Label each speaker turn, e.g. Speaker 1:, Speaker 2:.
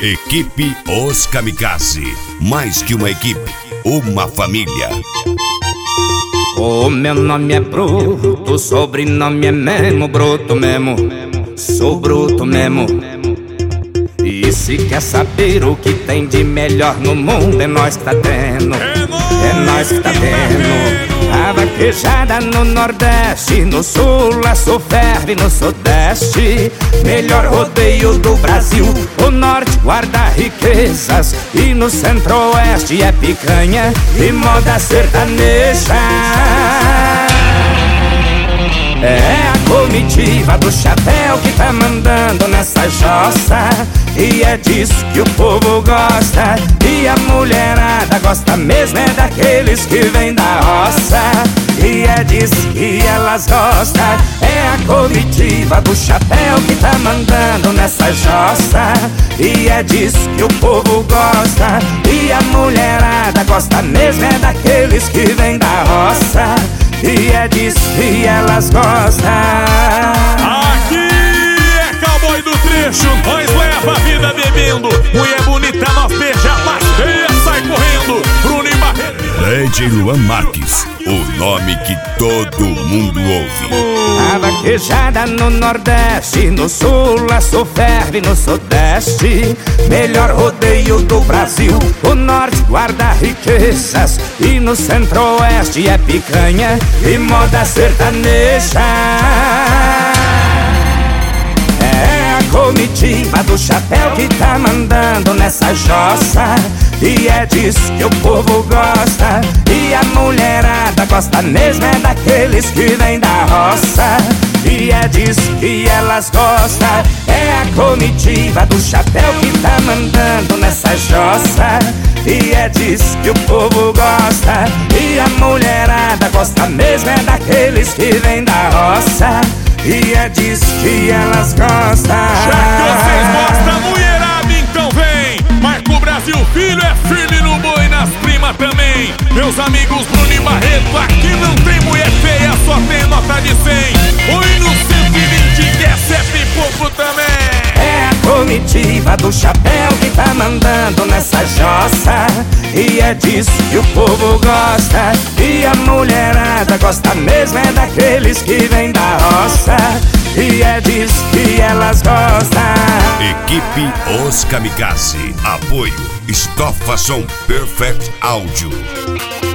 Speaker 1: Equipe Os Kamikaze. Mais que uma equipe, uma família.
Speaker 2: O meu nome é Bruto, o sobrenome é Memo, Bruto mesmo, sou bruto mesmo. E se quer saber o que tem de melhor no mundo, é nós que tá tendo, é nós que tá tendo. A vaquejada no Nordeste, no Sul a Sul ferve, no Sudeste melhor rodeio do Brasil. O Norte guarda riquezas e no Centro-Oeste é picanha e moda sertaneja. É a comitiva do chapéu que tá mandando nessa jossa, e é disso que o povo gosta. E a mulherada gosta mesmo é daqueles que vêm da roça, e é disso que elas gostam. É a comitiva do chapéu que tá mandando nessa jossa, e é disso que o povo gosta. E a mulherada gosta mesmo é daqueles que vêm da roça, e é disso que elas gostam.
Speaker 3: Aqui é cowboy do trecho, nós leva a vida bebendo. Mulher bonita, nós beija, mas feia sai correndo. Bruno e Barreto.
Speaker 1: DJ Luan Marques, o nome que todo mundo ouve.
Speaker 2: A vaquejada no Nordeste, no Sul a Sul ferve, no Sudeste melhor rodeio do Brasil. O Norte guarda riquezas e no Centro-Oeste é picanha e moda sertaneja. É a comitiva do chapéu que tá mandando nessa jossa, e é disso que o povo gosta. E a mulherada gosta mesmo é daqueles que vêm da roça, e é disso que elas gostam. É a comitiva do chapéu que tá mandando nessa jossa, e é disso que o povo gosta. E a mulherada gosta mesmo é daqueles que vêm da roça, e é disso que elas gostam.
Speaker 3: Já que vocês gostam, mulherada, então vem. Marco Brasil Filho é firme no boi, nas primas também. Meus amigos Bruno e Barreto, aqui não tem mulher feia, só tem nota de 100. Oi no 120 que é sempre pouco também.
Speaker 2: É a comitiva do chapéu que tá mandando nessa jossa, e é disso que o povo gosta. E a mulherada gosta mesmo é daqueles que vêm da roça, e é disso que elas gostam.
Speaker 1: Equipe Os Kamikaze. Apoio Estofa Som Perfect Áudio.